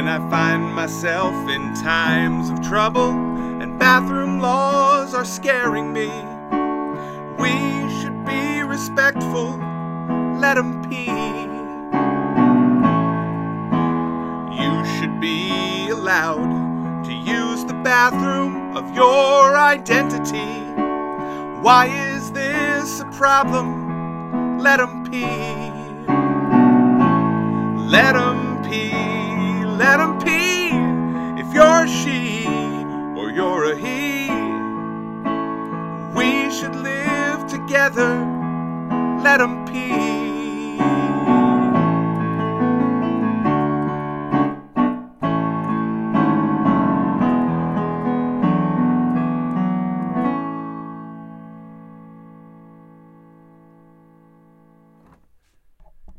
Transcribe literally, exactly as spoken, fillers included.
When I find myself in times of trouble and bathroom laws are scaring me, we should be respectful, let 'em pee. You should be allowed to use the bathroom of your identity. Why is this a problem? Let 'em pee. Let 'em pee, let 'em pee. If you're a she or you're a he, we should live together. Let 'em pee.